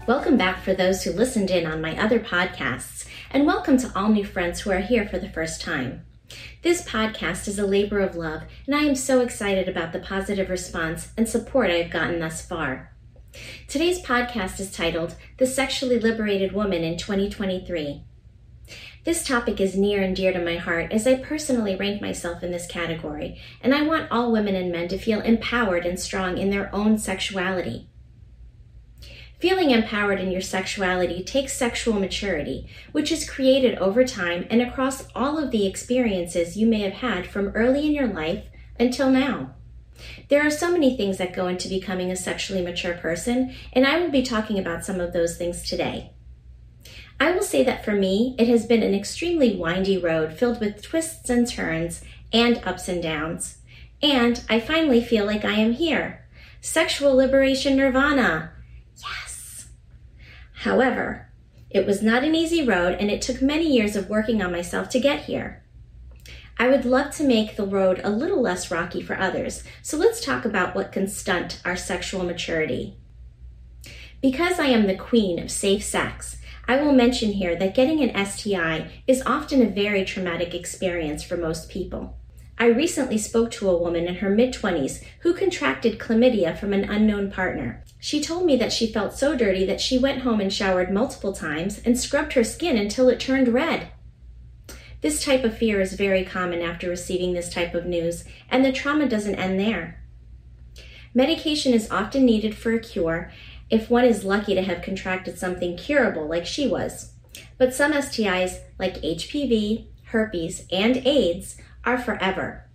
Welcome back for those who listened in on my other podcasts, and welcome to all new friends who are here for the first time. This podcast is a labor of love, and I am so excited about the positive response and support I have gotten thus far. Today's podcast is titled, The Sexually Liberated Woman in 2023. This topic is near and dear to my heart as I personally rank myself in this category, and I want all women and men to feel empowered and strong in their own sexuality. Feeling empowered in your sexuality takes sexual maturity, which is created over time and across all of the experiences you may have had from early in your life until now. There are so many things that go into becoming a sexually mature person, and I will be talking about some of those things today. I will say that for me, it has been an extremely windy road filled with twists and turns and ups and downs. And I finally feel like I am here. Sexual liberation nirvana. Yes. However, it was not an easy road, and it took many years of working on myself to get here. I would love to make the road a little less rocky for others, so let's talk about what can stunt our sexual maturity. Because I am the queen of safe sex, I will mention here that getting an STI is often a very traumatic experience for most people. I recently spoke to a woman in her mid-20s who contracted chlamydia from an unknown partner. She told me that she felt so dirty that she went home and showered multiple times and scrubbed her skin until it turned red. This type of fear is very common after receiving this type of news, and the trauma doesn't end there. Medication is often needed for a cure if one is lucky to have contracted something curable like she was. But some STIs, like HPV, herpes, and AIDS, are forever.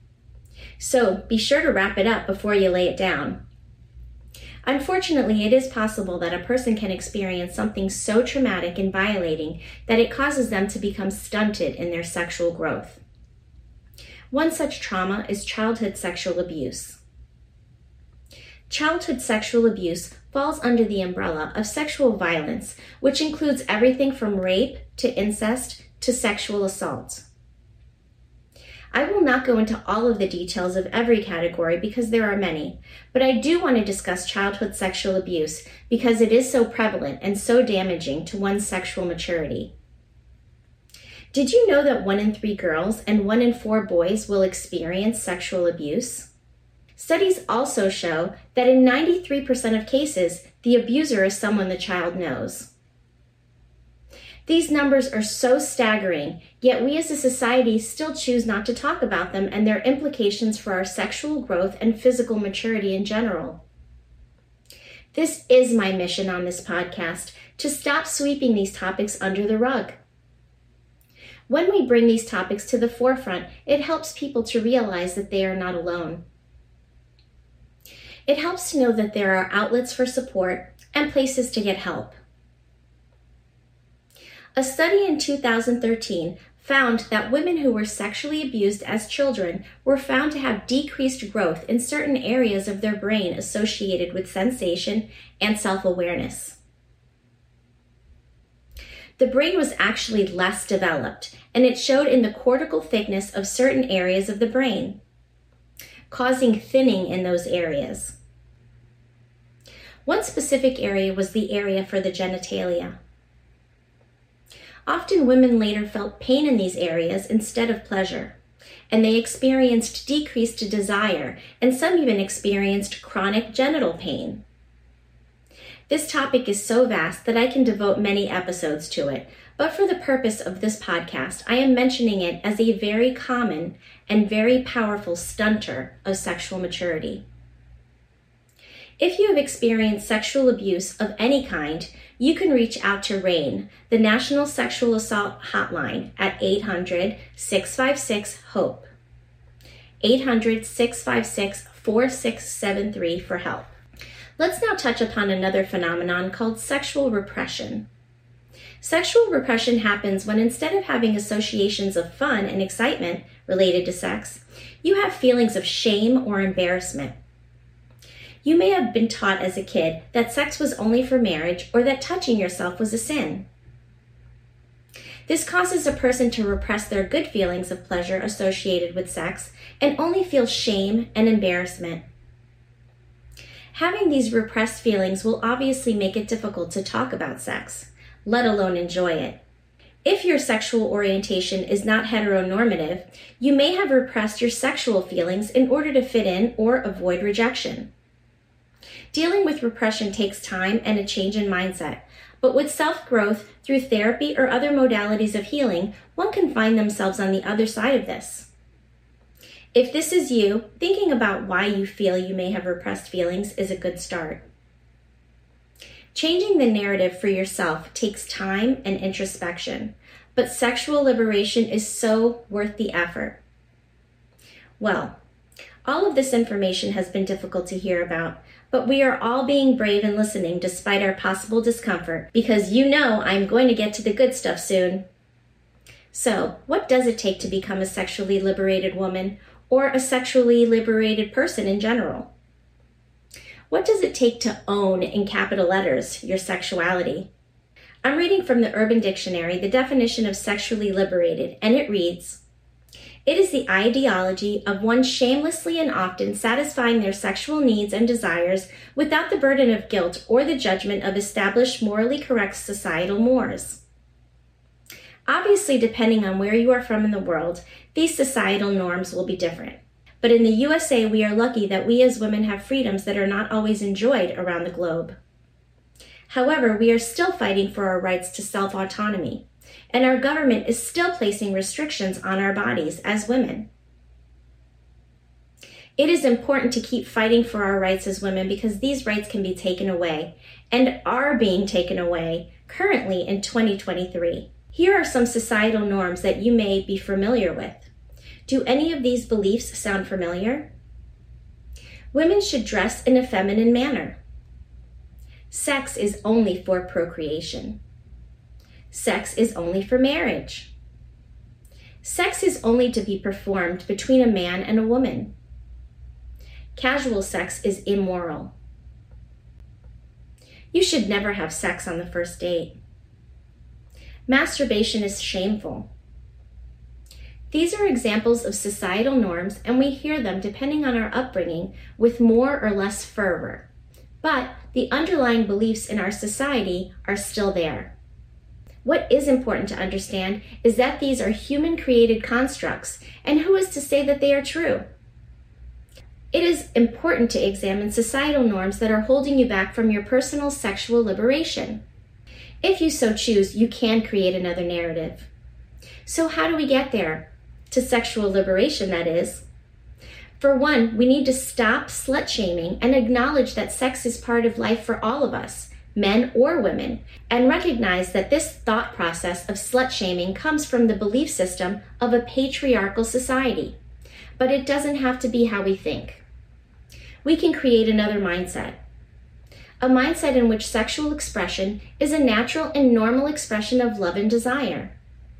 So be sure to wrap it up before you lay it down. Unfortunately, it is possible that a person can experience something so traumatic and violating that it causes them to become stunted in their sexual growth. One such trauma is childhood sexual abuse. Childhood sexual abuse falls under the umbrella of sexual violence, which includes everything from rape to incest to sexual assault. I will not go into all of the details of every category because there are many, but I do want to discuss childhood sexual abuse because it is so prevalent and so damaging to one's sexual maturity. Did you know that 1 in 3 girls and 1 in 4 boys will experience sexual abuse? Studies also show that in 93% of cases, the abuser is someone the child knows. These numbers are so staggering, yet we as a society still choose not to talk about them and their implications for our sexual growth and physical maturity in general. This is my mission on this podcast, to stop sweeping these topics under the rug. When we bring these topics to the forefront, it helps people to realize that they are not alone. It helps to know that there are outlets for support and places to get help. A study in 2013 found that women who were sexually abused as children were found to have decreased growth in certain areas of their brain associated with sensation and self-awareness. The brain was actually less developed, and it showed in the cortical thickness of certain areas of the brain, causing thinning in those areas. One specific area was the area for the genitalia. Often women later felt pain in these areas instead of pleasure, and they experienced decreased desire, and some even experienced chronic genital pain. This topic is so vast that I can devote many episodes to it, but for the purpose of this podcast, I am mentioning it as a very common and very powerful stunter of sexual maturity. If you have experienced sexual abuse of any kind, you can reach out to RAINN, the National Sexual Assault Hotline, at 800-656-HOPE, 800-656-4673 for help. Let's now touch upon another phenomenon called sexual repression. Sexual repression happens when instead of having associations of fun and excitement related to sex, you have feelings of shame or embarrassment. You may have been taught as a kid that sex was only for marriage or that touching yourself was a sin. This causes a person to repress their good feelings of pleasure associated with sex and only feel shame and embarrassment. Having these repressed feelings will obviously make it difficult to talk about sex, let alone enjoy it. If your sexual orientation is not heteronormative, you may have repressed your sexual feelings in order to fit in or avoid rejection. Dealing with repression takes time and a change in mindset, but with self-growth through therapy or other modalities of healing, one can find themselves on the other side of this. If this is you, thinking about why you feel you may have repressed feelings is a good start. Changing the narrative for yourself takes time and introspection, but sexual liberation is so worth the effort. Well, all of this information has been difficult to hear about, but we are all being brave and listening despite our possible discomfort, because you know I'm going to get to the good stuff soon. So, what does it take to become a sexually liberated woman or a sexually liberated person in general? What does it take to own, in capital letters, your sexuality? I'm reading from the Urban Dictionary the definition of sexually liberated, and it reads, "It is the ideology of one shamelessly and often satisfying their sexual needs and desires without the burden of guilt or the judgment of established morally correct societal mores." Obviously, depending on where you are from in the world, these societal norms will be different. But in the USA, we are lucky that we as women have freedoms that are not always enjoyed around the globe. However, we are still fighting for our rights to self-autonomy, and our government is still placing restrictions on our bodies as women. It is important to keep fighting for our rights as women because these rights can be taken away, and are being taken away currently in 2023. Here are some societal norms that you may be familiar with. Do any of these beliefs sound familiar? Women should dress in a feminine manner. Sex is only for procreation. Sex is only for marriage. Sex is only to be performed between a man and a woman. Casual sex is immoral. You should never have sex on the first date. Masturbation is shameful. These are examples of societal norms, and we hear them depending on our upbringing with more or less fervor. But the underlying beliefs in our society are still there. What is important to understand is that these are human-created constructs, and who is to say that they are true? It is important to examine societal norms that are holding you back from your personal sexual liberation. If you so choose, you can create another narrative. So how do we get there? To sexual liberation, that is. For one, we need to stop slut-shaming and acknowledge that sex is part of life for all of us, men or women, and recognize that this thought process of slut-shaming comes from the belief system of a patriarchal society. But it doesn't have to be how we think. We can create another mindset. A mindset in which sexual expression is a natural and normal expression of love and desire.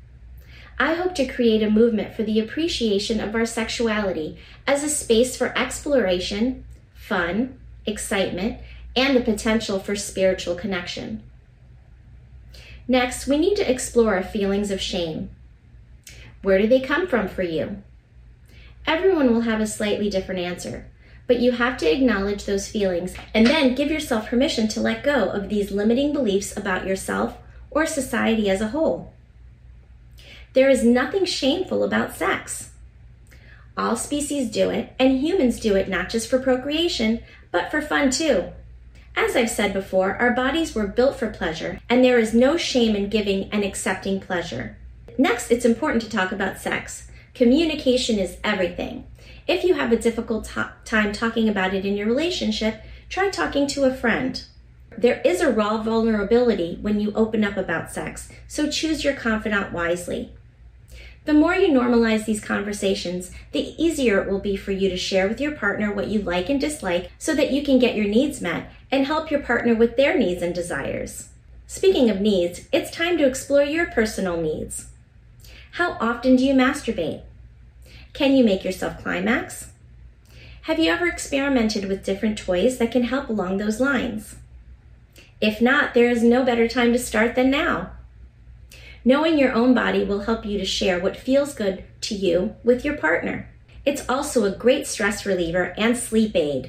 I hope to create a movement for the appreciation of our sexuality as a space for exploration, fun, excitement, and the potential for spiritual connection. Next, we need to explore our feelings of shame. Where do they come from for you? Everyone will have a slightly different answer, but you have to acknowledge those feelings and then give yourself permission to let go of these limiting beliefs about yourself or society as a whole. There is nothing shameful about sex. All species do it, and humans do it not just for procreation, but for fun too. As I've said before, our bodies were built for pleasure, and there is no shame in giving and accepting pleasure. Next, it's important to talk about sex. Communication is everything. If you have a difficult time talking about it in your relationship, try talking to a friend. There is a raw vulnerability when you open up about sex, so choose your confidant wisely. The more you normalize these conversations, the easier it will be for you to share with your partner what you like and dislike so that you can get your needs met and help your partner with their needs and desires. Speaking of needs, it's time to explore your personal needs. How often do you masturbate? Can you make yourself climax? Have you ever experimented with different toys that can help along those lines? If not, there is no better time to start than now. Knowing your own body will help you to share what feels good to you with your partner. It's also a great stress reliever and sleep aid.